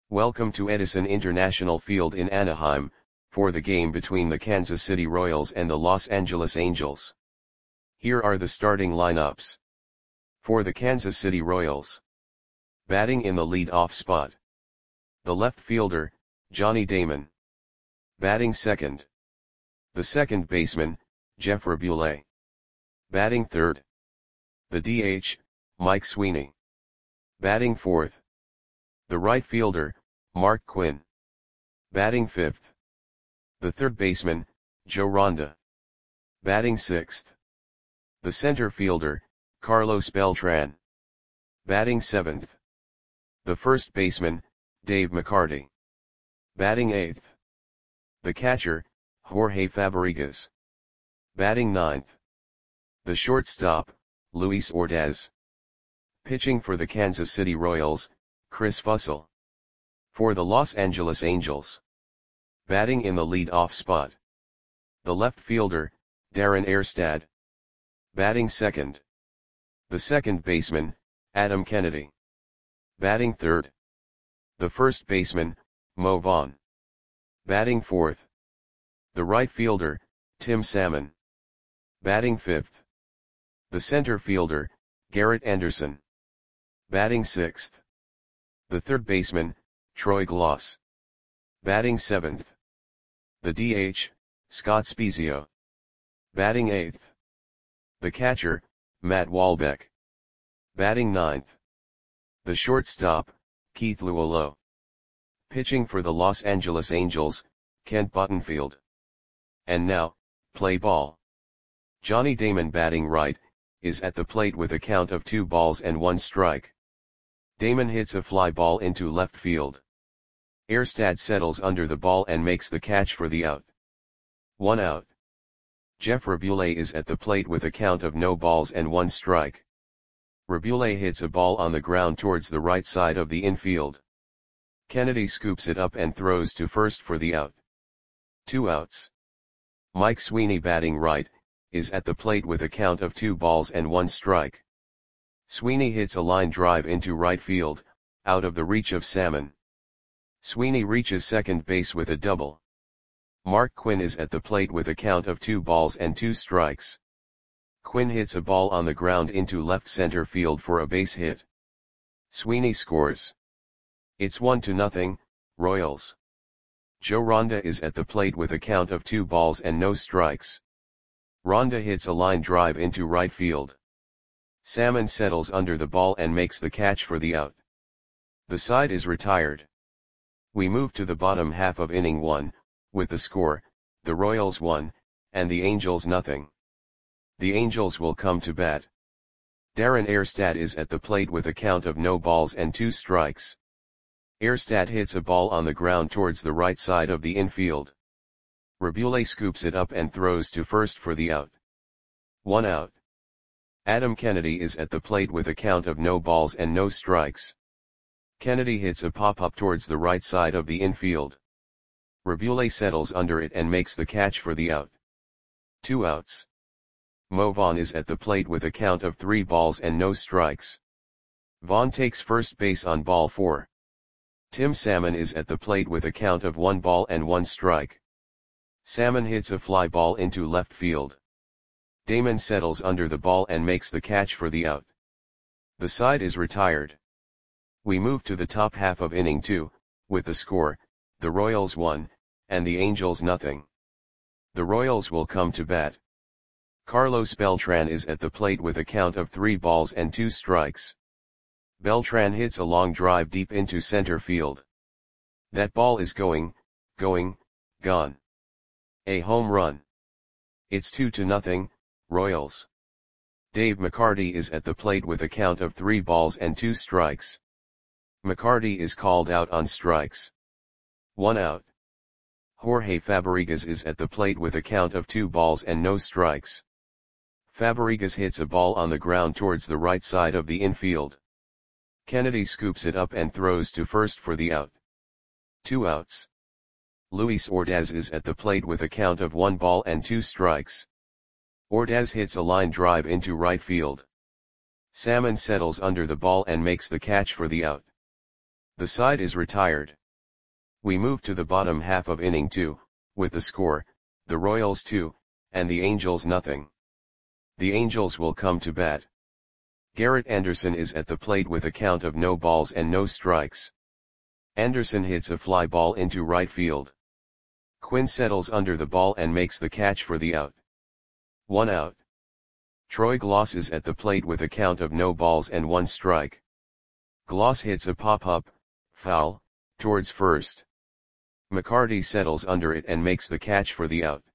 Welcome to Edison International Field in Anaheim, for the game between the Kansas City Royals and the Los Angeles Angels. Here are the starting lineups. For the Kansas City Royals. Batting in the lead-off spot. The left fielder, Johnny Damon. Batting second. The second baseman, Jeff Raboulet. Batting third. The DH, Mike Sweeney. Batting fourth. The right fielder, Mark Quinn. Batting fifth. The third baseman, Joe Ronda. Batting sixth. The center fielder, Carlos Beltran. Batting seventh. The first baseman, Dave McCarty. Batting eighth. The catcher, Jorge Fabrigas. Batting ninth. The shortstop, Luis Ordaz. Pitching for the Kansas City Royals, Chris Fussell. For the Los Angeles Angels. Batting in the lead-off spot. The left fielder, Darren Erstad. Batting second. The second baseman, Adam Kennedy. Batting third. The first baseman, Mo Vaughn. Batting fourth. The right fielder, Tim Salmon. Batting fifth. The center fielder, Garrett Anderson. Batting sixth. The third baseman, Troy Gloss. Batting seventh. The DH, Scott Spiezio. Batting eighth. The catcher, Matt Walbeck. Batting ninth. The shortstop, Keith Luolo. Pitching for the Los Angeles Angels, Kent Buttonfield. And now, play ball. Johnny Damon batting right, is at the plate with a count of 2 balls and 1 strike. Damon hits a fly ball into left field. Erstad settles under the ball and makes the catch for the out. 1 out. Jeff Raboulet is at the plate with a count of no balls and 1 strike. Raboulet hits a ball on the ground towards the right side of the infield. Kennedy scoops it up and throws to first for the out. 2 outs. Mike Sweeney batting right, is at the plate with a count of 2 balls and 1 strike. Sweeney hits a line drive into right field, out of the reach of Salmon. Sweeney reaches second base with a double. Mark Quinn is at the plate with a count of 2 balls and 2 strikes. Quinn hits a ball on the ground into left center field for a base hit. Sweeney scores. It's 1-0, Royals. Joe Ronda is at the plate with a count of 2 balls and no strikes. Ronda hits a line drive into right field. Salmon settles under the ball and makes the catch for the out. The side is retired. We move to the bottom half of inning 1, with the score, the Royals 1, and the Angels 0. The Angels will come to bat. Darren Erstad is at the plate with a count of no balls and 2 strikes. Erstad hits a ball on the ground towards the right side of the infield. Raboulet scoops it up and throws to first for the out. 1 out. Adam Kennedy is at the plate with a count of no balls and no strikes. Kennedy hits a pop-up towards the right side of the infield. Raboulet settles under it and makes the catch for the out. 2 outs. Mo Vaughn is at the plate with a count of 3 balls and no strikes. Vaughn takes first base on ball 4. Tim Salmon is at the plate with a count of 1 ball and 1 strike. Salmon hits a fly ball into left field. Damon settles under the ball and makes the catch for the out. The side is retired. We move to the top half of inning 2, with the score, the Royals 1, and the Angels 0. The Royals will come to bat. Carlos Beltran is at the plate with a count of 3 balls and 2 strikes. Beltran hits a long drive deep into center field. That ball is gone. A home run. It's 2-0, Royals. Dave McCarty is at the plate with a count of 3 balls and 2 strikes. McCarty is called out on strikes. 1 out. Jorge Fabrigas is at the plate with a count of 2 balls and no strikes. Fabrigas hits a ball on the ground towards the right side of the infield. Kennedy scoops it up and throws to first for the out. 2 outs. Luis Ordaz is at the plate with a count of 1 ball and 2 strikes. Ordaz hits a line drive into right field. Salmon settles under the ball and makes the catch for the out. The side is retired. We move to the bottom half of inning 2, with the score, the Royals 2, and the Angels nothing. The Angels will come to bat. Garrett Anderson is at the plate with a count of no balls and no strikes. Anderson hits a fly ball into right field. Quinn settles under the ball and makes the catch for the out. 1 out. Troy Glaus is at the plate with a count of no balls and 1 strike. Glaus hits a pop-up, foul, towards first. McCarty settles under it and makes the catch for the out.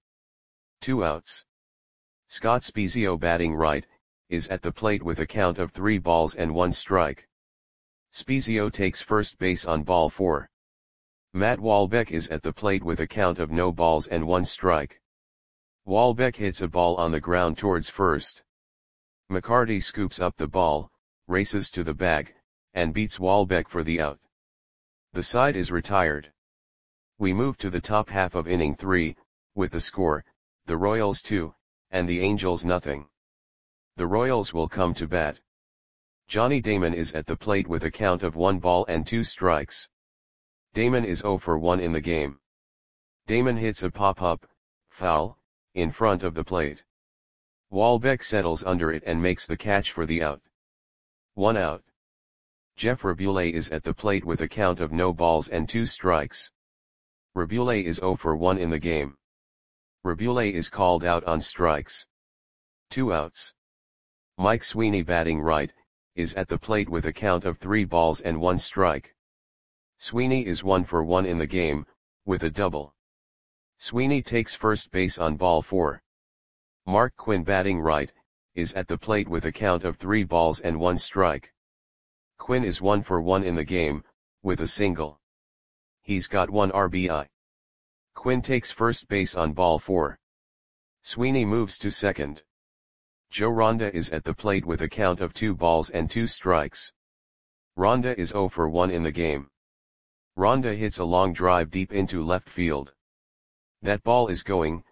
2 outs. Scott Spiezio, batting right, is at the plate with a count of 3 balls and 1 strike. Spiezio takes first base on ball 4. Matt Walbeck is at the plate with a count of no balls and 1 strike. Walbeck hits a ball on the ground towards first. McCarty scoops up the ball, races to the bag, and beats Walbeck for the out. The side is retired. We move to the top half of inning 3, with the score, the Royals 2, and the Angels nothing. The Royals will come to bat. Johnny Damon is at the plate with a count of 1 ball and 2 strikes. Damon is 0 for 1 in the game. Damon hits a pop-up, foul, in front of the plate. Walbeck settles under it and makes the catch for the out. 1 out. Jeff Raboulet is at the plate with a count of no balls and 2 strikes. Raboulet is 0 for 1 in the game. Raboulet is called out on strikes. 2 outs. Mike Sweeney, batting right, is at the plate with a count of 3 balls and 1 strike. Sweeney is 1 for 1 in the game, with a double. Sweeney takes first base on ball 4. Mark Quinn, batting right, is at the plate with a count of 3 balls and 1 strike. Quinn is 1 for 1 in the game, with a single. He's got 1 RBI. Quinn takes first base on ball 4. Sweeney moves to second. Joe Ronda is at the plate with a count of 2 balls and 2 strikes. Ronda is 0 for 1 in the game. Ronda hits a long drive deep into left field. That ball is gone.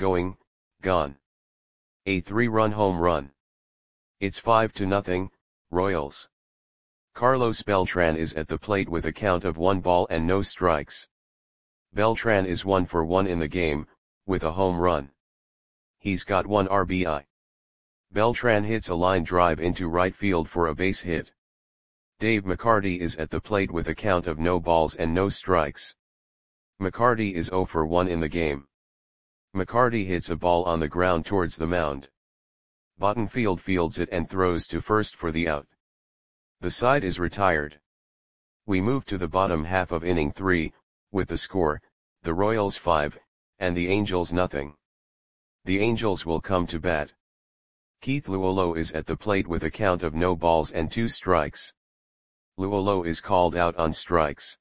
A 3-run home run. It's 5-0, Royals. Carlos Beltran is at the plate with a count of 1 ball and no strikes. Beltran is 1 for 1 in the game, with a home run. He's got 1 RBI. Beltran hits a line drive into right field for a base hit. Dave McCarty is at the plate with a count of no balls and no strikes. McCarty is 0 for 1 in the game. McCarty hits a ball on the ground towards the mound. Bottenfield fields it and throws to first for the out. The side is retired. We move to the bottom half of inning 3, with the score, the Royals 5, and the Angels nothing. The Angels will come to bat. Keith Luolo is at the plate with a count of no balls and 2 strikes. Luolo is called out on strikes.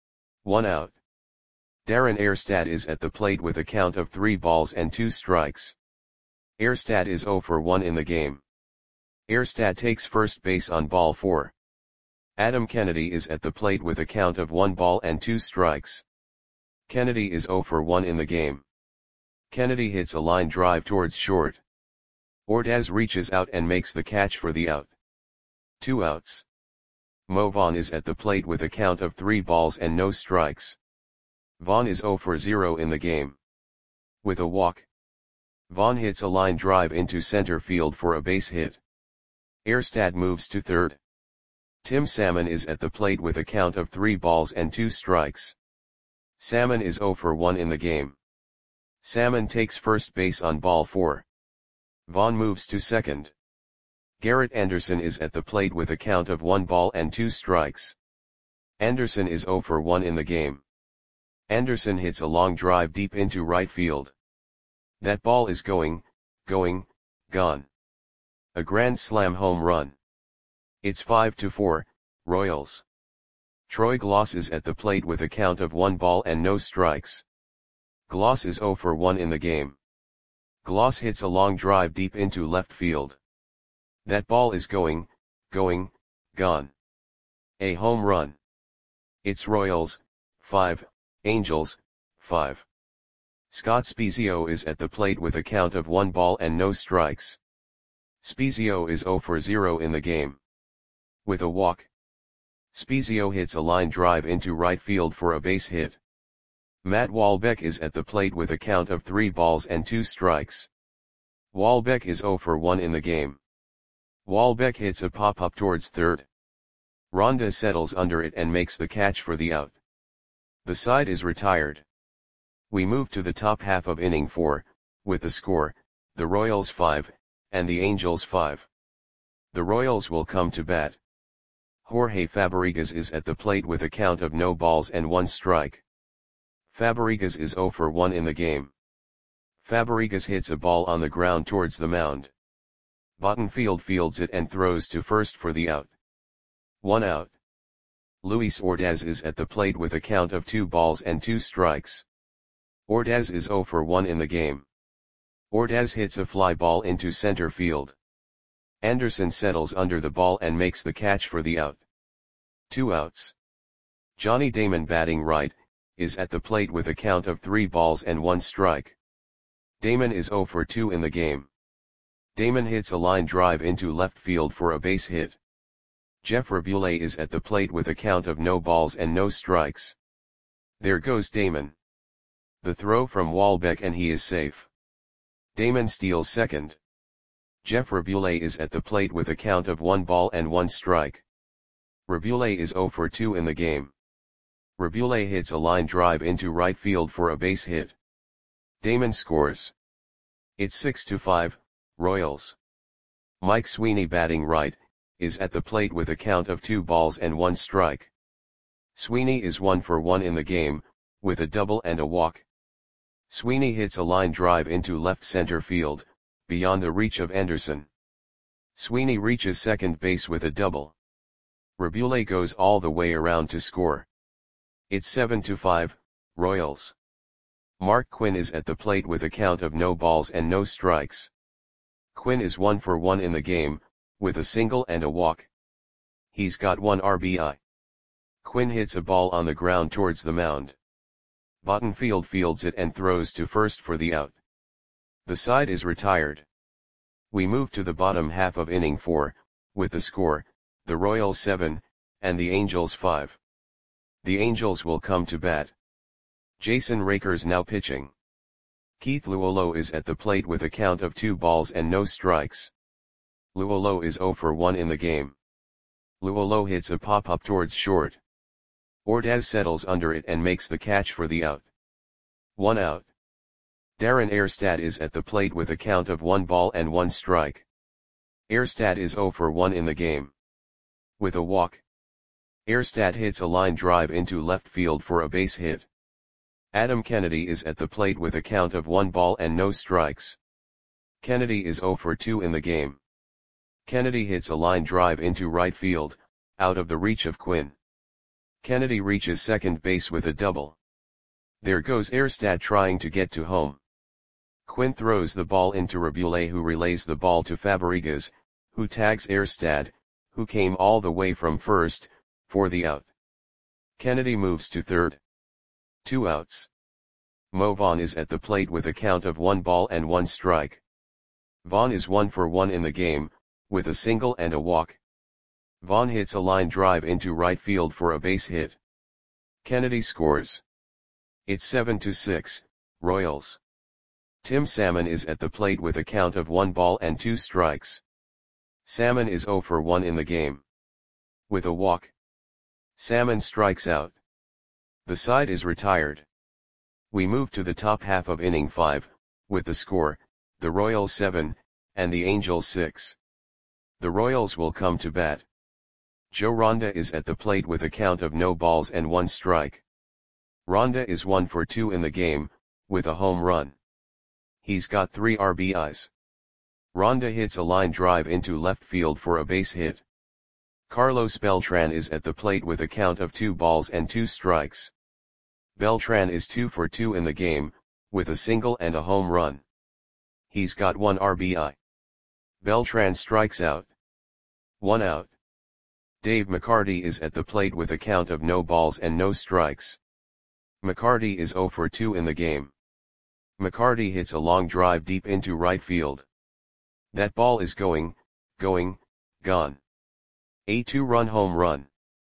1 out. Darren Erstad is at the plate with a count of 3 balls and 2 strikes. Erstad is 0 for 1 in the game. Erstad takes first base on ball 4. Adam Kennedy is at the plate with a count of 1 ball and 2 strikes. Kennedy is 0 for 1 in the game. Kennedy hits a line drive towards short. Ordaz reaches out and makes the catch for the out. 2 outs. Mo Vaughn is at the plate with a count of 3 balls and no strikes. Vaughn is 0 for 0 in the game. With a walk. Vaughn hits a line drive into center field for a base hit. Erstad moves to third. Tim Salmon is at the plate with a count of 3 balls and 2 strikes. Salmon is 0 for 1 in the game. Salmon takes first base on ball 4. Vaughn moves to second. Garrett Anderson is at the plate with a count of 1 ball and 2 strikes. Anderson is 0 for 1 in the game. Anderson hits a long drive deep into right field. That ball is gone. A grand slam home run. It's 5-4, Royals. Troy Glaus is at the plate with a count of 1 ball and no strikes. Glaus is 0 for 1 in the game. Glaus hits a long drive deep into left field. That ball is gone. A home run. It's Royals, 5, Angels, 5. Scott Spiezio is at the plate with a count of 1 ball and no strikes. Spiezio is 0 for 0 in the game. With a walk. Spezio hits a line drive into right field for a base hit. Matt Walbeck is at the plate with a count of 3 balls and 2 strikes. Walbeck is 0 for 1 in the game. Walbeck hits a pop-up towards third. Ronda settles under it and makes the catch for the out. The side is retired. We move to the top half of inning 4, with the score, the Royals 5, and the Angels 5. The Royals will come to bat. Jorge Fabregas is at the plate with a count of no balls and 1 strike. Fabregas is 0 for 1 in the game. Fabregas hits a ball on the ground towards the mound. Bottenfield fields it and throws to first for the out. 1 out. Luis Ordaz is at the plate with a count of 2 balls and 2 strikes. Ordaz is 0 for 1 in the game. Ordaz hits a fly ball into center field. Anderson settles under the ball and makes the catch for the out. 2 outs. Johnny Damon, batting right, is at the plate with a count of 3 balls and 1 strike. Damon is 0 for 2 in the game. Damon hits a line drive into left field for a base hit. Jeff Raboulet is at the plate with a count of no balls and no strikes. There goes Damon. The throw from Walbeck and he is safe. Damon steals second. Jeff Raboulet is at the plate with a count of 1 ball and 1 strike. Raboulet is 0 for 2 in the game. Raboulet hits a line drive into right field for a base hit. Damon scores. It's 6-5, Royals. Mike Sweeney, batting right, is at the plate with a count of 2 balls and 1 strike. Sweeney is 1 for 1 in the game, with a double and a walk. Sweeney hits a line drive into left center field, beyond the reach of Anderson. Sweeney reaches second base with a double. Raboulet goes all the way around to score. It's 7-5, Royals. Mark Quinn is at the plate with a count of no balls and no strikes. Quinn is 1 for 1 in the game, with a single and a walk. He's got 1 RBI. Quinn hits a ball on the ground towards the mound. Bottenfield fields it and throws to first for the out. The side is retired. We move to the bottom half of inning 4, with the score, the Royals 7, and the Angels 5. The Angels will come to bat. Jason Rakers now pitching. Keith Luolo is at the plate with a count of 2 balls and no strikes. Luolo is 0 for 1 in the game. Luolo hits a pop-up towards short. Ordaz settles under it and makes the catch for the out. 1 out. Darren Erstad is at the plate with a count of 1 ball and 1 strike. Erstad is 0 for 1 in the game. With a walk. Erstad hits a line drive into left field for a base hit. Adam Kennedy is at the plate with a count of 1 ball and no strikes. Kennedy is 0 for 2 in the game. Kennedy hits a line drive into right field, out of the reach of Quinn. Kennedy reaches second base with a double. There goes Erstad trying to get to home. Quinn throws the ball into Raboulet, who relays the ball to Fabregas, who tags Erstad, who came all the way from first, for the out. Kennedy moves to third. 2 outs. Mo Vaughn is at the plate with a count of 1 ball and 1 strike. Vaughn is 1 for 1 in the game, with a single and a walk. Vaughn hits a line drive into right field for a base hit. Kennedy scores. It's 7-6, Royals. Tim Salmon is at the plate with a count of 1 ball and 2 strikes. Salmon is 0 for 1 in the game. With a walk. Salmon strikes out. The side is retired. We move to the top half of inning 5, with the score, the Royals 7, and the Angels 6. The Royals will come to bat. Joe Ronda is at the plate with a count of no balls and 1 strike. Ronda is 1 for 2 in the game, with a home run. He's got 3 RBIs. Ronda hits a line drive into left field for a base hit. Carlos Beltran is at the plate with a count of 2 balls and 2 strikes. Beltran is 2 for 2 in the game, with a single and a home run. He's got 1 RBI. Beltran strikes out. 1 out. Dave McCarty is at the plate with a count of no balls and no strikes. McCarty is 0 for 2 in the game. McCarty hits a long drive deep into right field. That ball is gone. A 2-run home run.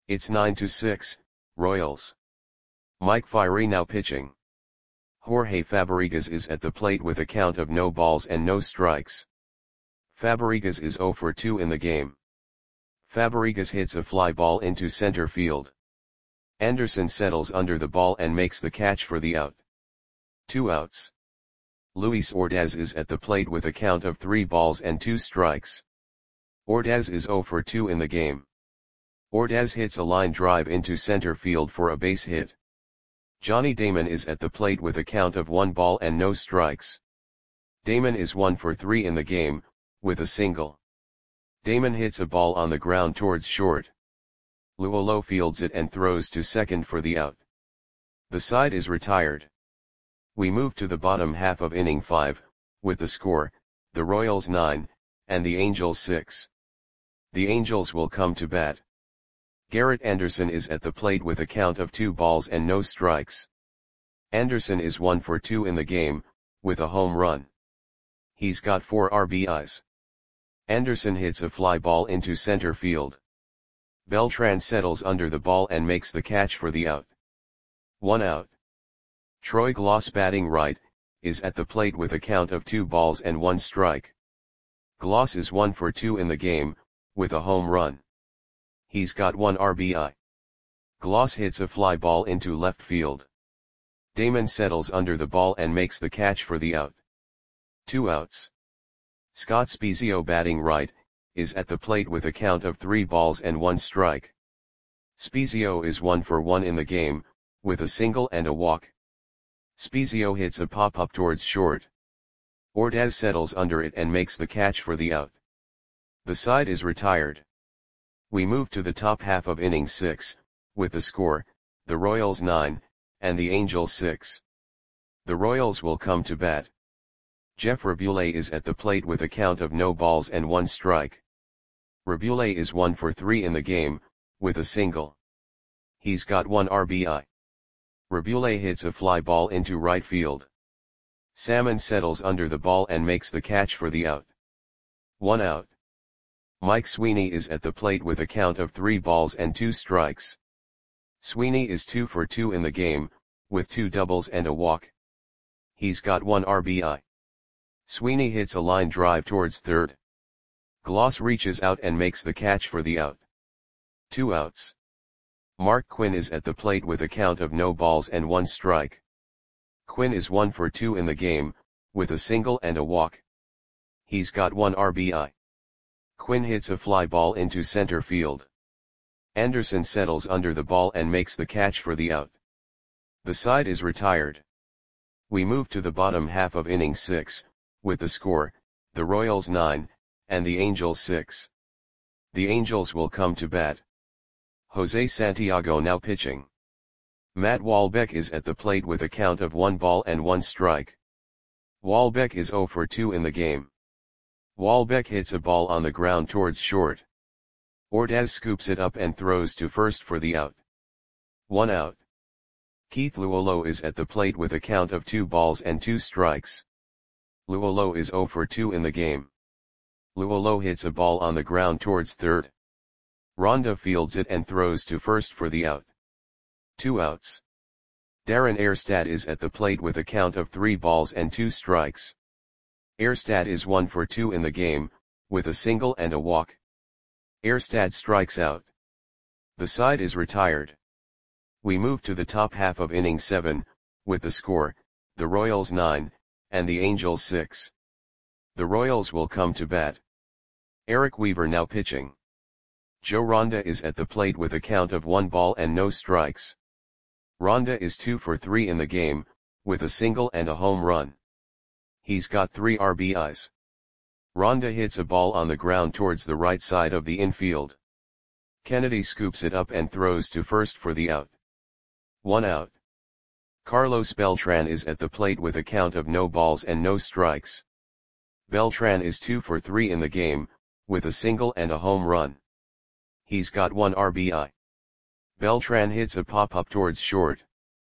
It's 9-6, Royals. Mike Fiery now pitching. Jorge Fabregas is at the plate with a count of no balls and no strikes. Fabregas is 0 for 2 in the game. Fabregas hits a fly ball into center field. Anderson settles under the ball and makes the catch for the out. 2 outs. Luis Ordaz is at the plate with a count of 3 balls and 2 strikes. Ordaz is 0 for 2 in the game. Ordaz hits a line drive into center field for a base hit. Johnny Damon is at the plate with a count of 1 ball and no strikes. Damon is 1 for 3 in the game, with a single. Damon hits a ball on the ground towards short. Luolo fields it and throws to second for the out. The side is retired. We move to the bottom half of inning 5, with the score, the Royals 9, and the Angels 6. The Angels will come to bat. Garrett Anderson is at the plate with a count of 2 balls and no strikes. Anderson is 1 for 2 in the game, with a home run. He's got 4 RBIs. Anderson hits a fly ball into center field. Beltran settles under the ball and makes the catch for the out. 1 out. Troy Glaus batting right, is at the plate with a count of 2 balls and 1 strike. Glaus is 1 for 2 in the game, with a home run. He's got 1 RBI. Glaus hits a fly ball into left field. Damon settles under the ball and makes the catch for the out. 2 outs. Scott Spiezio batting right, is at the plate with a count of 3 balls and 1 strike. Spiezio is 1 for 1 in the game, with a single and a walk. Spiezio hits a pop-up towards short. Ordaz settles under it and makes the catch for the out. The side is retired. We move to the top half of inning 6, with the score, the Royals 9, and the Angels 6. The Royals will come to bat. Jeff Rabule is at the plate with a count of no balls and 1 strike. Rabule is 1 for 3 in the game, with a single. He's got 1 RBI. Rabule hits a fly ball into right field. Salmon settles under the ball and makes the catch for the out. 1 out. Mike Sweeney is at the plate with a count of 3 balls and 2 strikes. Sweeney is 2 for 2 in the game, with 2 doubles and a walk. He's got 1 RBI. Sweeney hits a line drive towards third. Glaus reaches out and makes the catch for the out. 2 outs. Mark Quinn is at the plate with a count of no balls and 1 strike. Quinn is 1 for 2 in the game, with a single and a walk. He's got 1 RBI. Quinn hits a fly ball into center field. Anderson settles under the ball and makes the catch for the out. The side is retired. We move to the bottom half of inning 6, with the score, the Royals 9, and the Angels 6. The Angels will come to bat. Jose Santiago now pitching. Matt Walbeck is at the plate with a count of 1 ball and 1 strike. Walbeck is 0 for 2 in the game. Walbeck hits a ball on the ground towards short. Ordaz scoops it up and throws to first for the out. 1 out. Keith Luolo is at the plate with a count of 2 balls and 2 strikes. Luolo is 0 for 2 in the game. Luolo hits a ball on the ground towards third. Ronda fields it and throws to first for the out. 2 outs. Darren Erstad is at the plate with a count of 3 balls and 2 strikes. Erstad is 1 for 2 in the game, with a single and a walk. Erstad strikes out. The side is retired. We move to the top half of inning 7, with the score, the Royals 9, and the Angels 6. The Royals will come to bat. Eric Weaver now pitching. Joe Ronda is at the plate with a count of 1 ball and no strikes. Ronda is 2 for 3 in the game, with a single and a home run. He's got 3 RBIs. Ronda hits a ball on the ground towards the right side of the infield. Kennedy scoops it up and throws to first for the out. 1 out. Carlos Beltran is at the plate with a count of no balls and no strikes. Beltran is 2 for 3 in the game, with a single and a home run. He's got 1 RBI. Beltran hits a pop-up towards short.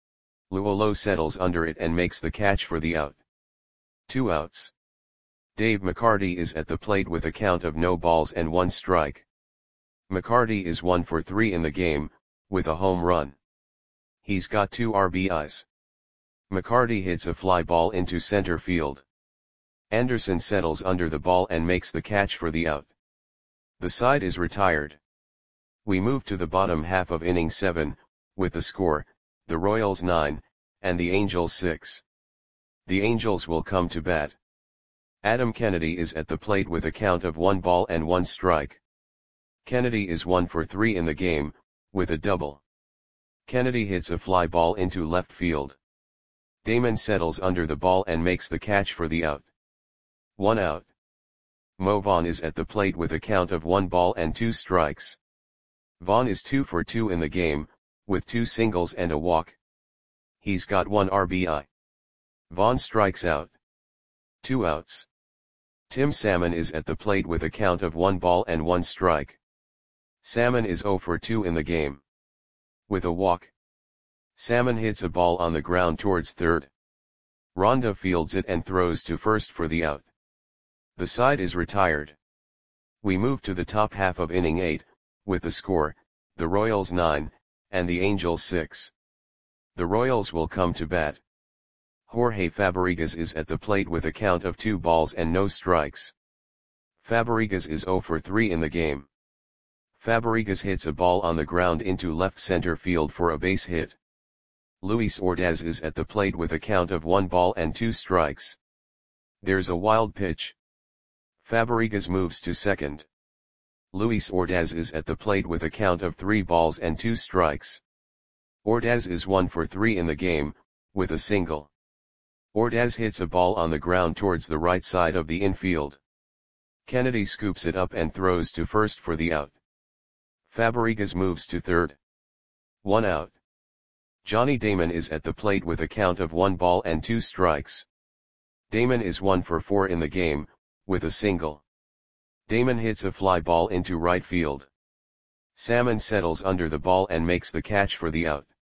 Luolo settles under it and makes the catch for the out. 2 outs. Dave McCarty is at the plate with a count of no balls and 1 strike. McCarty is 1 for 3 in the game, with a home run. He's got 2 RBIs. McCarty hits a fly ball into center field. Anderson settles under the ball and makes the catch for the out. The side is retired. We move to the bottom half of inning 7, with the score, the Royals 9, and the Angels 6. The Angels will come to bat. Adam Kennedy is at the plate with a count of 1 ball and 1 strike. Kennedy is 1 for 3 in the game, with a double. Kennedy hits a fly ball into left field. Damon settles under the ball and makes the catch for the out. 1 out. Mo Vaughn is at the plate with a count of 1 ball and 2 strikes. Vaughn is 2 for 2 in the game, with 2 singles and a walk. He's got 1 RBI. Vaughn strikes out. 2 outs. Tim Salmon is at the plate with a count of 1 ball and 1 strike. Salmon is 0 for 2 in the game. With a walk. Salmon hits a ball on the ground towards third. Ronda fields it and throws to first for the out. The side is retired. We move to the top half of inning 8, with the score, the Royals 9, and the Angels 6. The Royals will come to bat. Jorge Fabregas is at the plate with a count of 2 balls and no strikes. Fabregas is 0 for 3 in the game. Fabregas hits a ball on the ground into left center field for a base hit. Luis Ordaz is at the plate with a count of 1 ball and 2 strikes. There's a wild pitch. Fabregas moves to second. Luis Ordaz is at the plate with a count of 3 balls and 2 strikes. Ordaz is 1 for 3 in the game, with a single. Ordaz hits a ball on the ground towards the right side of the infield. Kennedy scoops it up and throws to first for the out. Fabregas moves to third. 1 out. Johnny Damon is at the plate with a count of 1 ball and 2 strikes. Damon is 1 for 4 in the game, with a single. Damon hits a fly ball into right field. Salmon settles under the ball and makes the catch for the out.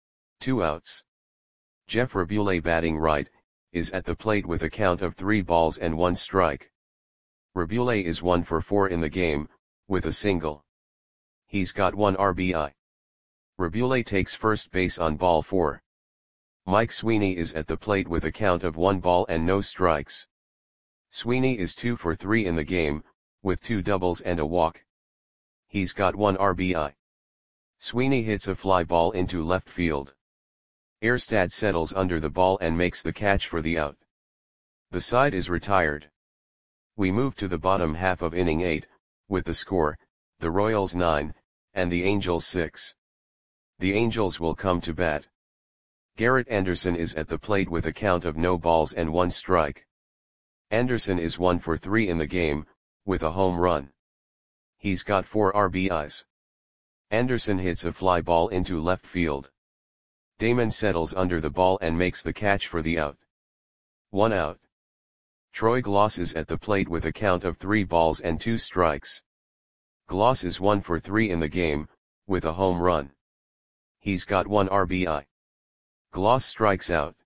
2 outs. Jeff Rabule, batting right, is at the plate with a count of 3 balls and 1 strike. Rabule is 1 for 4 in the game, with a single. He's got 1 RBI. Rabule takes first base on ball 4. Mike Sweeney is at the plate with a count of 1 ball and no strikes. Sweeney is 2 for 3 in the game, with 2 doubles and a walk. He's got 1 RBI. Sweeney hits a fly ball into left field. Erstad settles under the ball and makes the catch for the out. The side is retired. We move to the bottom half of inning 8, with the score, the Royals 9, and the Angels 6. The Angels will come to bat. Garrett Anderson is at the plate with a count of no balls and 1 strike. Anderson is 1 for 3 in the game, with a home run. He's got 4 RBIs. Anderson hits a fly ball into left field. Damon settles under the ball and makes the catch for the out. 1 out. Troy Glaus is at the plate with a count of 3 balls and 2 strikes. Glaus is 1 for 3 in the game, with a home run. He's got 1 RBI. Glaus strikes out.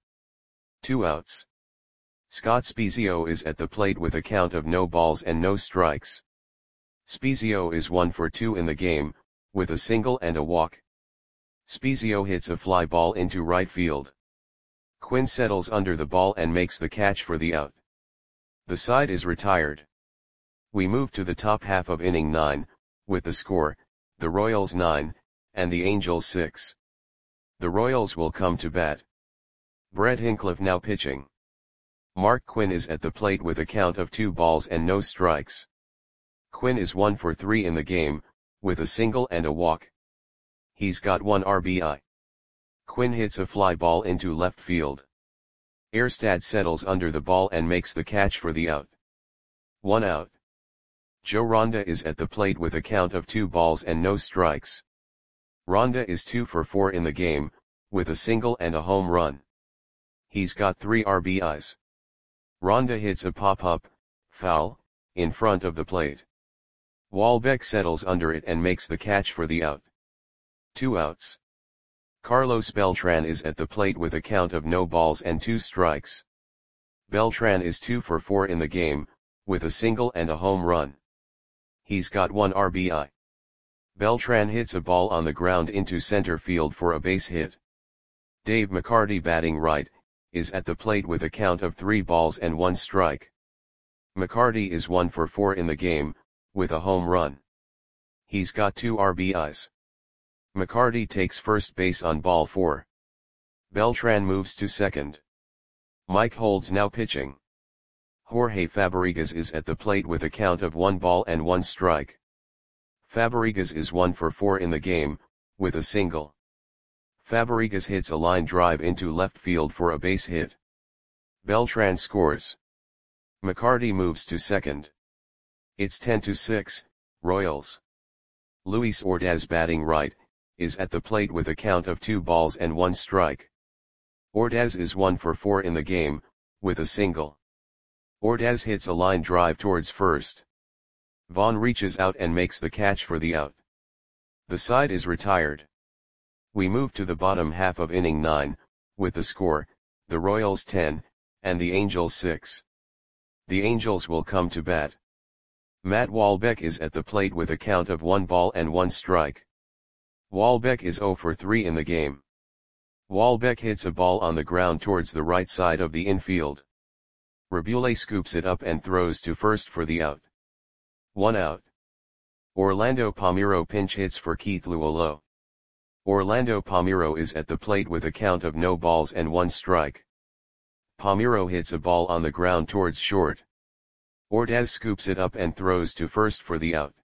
2 outs. Scott Spiezio is at the plate with a count of no balls and no strikes. Spiezio is 1 for 2 in the game, with a single and a walk. Spiezio hits a fly ball into right field. Quinn settles under the ball and makes the catch for the out. The side is retired. We move to the top half of inning 9, with the score, the Royals 9, and the Angels 6. The Royals will come to bat. Brett Hincliffe now pitching. Mark Quinn is at the plate with a count of 2 balls and no strikes. Quinn is 1 for 3 in the game, with a single and a walk. He's got 1 RBI. Quinn hits a fly ball into left field. Erstad settles under the ball and makes the catch for the out. 1 out. Joe Ronda is at the plate with a count of 2 balls and no strikes. Ronda is 2 for 4 in the game, with a single and a home run. He's got 3 RBIs. Ronda hits a pop-up, foul, in front of the plate. Walbeck settles under it and makes the catch for the out. 2 outs. Carlos Beltran is at the plate with a count of no balls and 2 strikes. Beltran is 2 for 4 in the game, with a single and a home run. He's got 1 RBI. Beltran hits a ball on the ground into center field for a base hit. Dave McCarty, batting right, is at the plate with a count of 3 balls and 1 strike. McCarty is 1 for 4 in the game, with a home run. He's got 2 RBIs. McCarty takes first base on ball 4. Beltran moves to second. Mike Holds now pitching. Jorge Fabregas is at the plate with a count of 1 ball and 1 strike. Fabregas is 1 for 4 in the game, with a single. Fabregas hits a line drive into left field for a base hit. Beltran scores. McCarty moves to second. It's 10-6, Royals. Luis Ordaz, batting right, is at the plate with a count of 2 balls and 1 strike. Ordaz is 1 for 4 in the game, with a single. Ordaz hits a line drive towards first. Vaughn reaches out and makes the catch for the out. The side is retired. We move to the bottom half of inning 9, with the score, the Royals 10, and the Angels 6. The Angels will come to bat. Matt Walbeck is at the plate with a count of 1 ball and 1 strike. Walbeck is 0 for 3 in the game. Walbeck hits a ball on the ground towards the right side of the infield. Rabule scoops it up and throws to first for the out. 1 out. Orlando Palmeiro pinch hits for Keith Luolo. Orlando Palmeiro is at the plate with a count of no balls and 1 strike. Palmeiro hits a ball on the ground towards short. Ordaz scoops it up and throws to first for the out.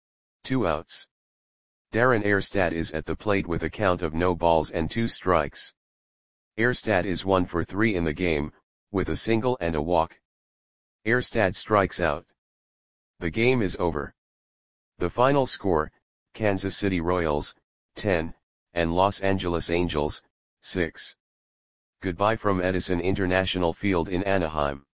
2 outs. Darren Erstad is at the plate with a count of no balls and 2 strikes. Erstad is 1 for 3 in the game, with a single and a walk. Erstad strikes out. The game is over. The final score, Kansas City Royals, 10, and Los Angeles Angels, 6. Goodbye from Edison International Field in Anaheim.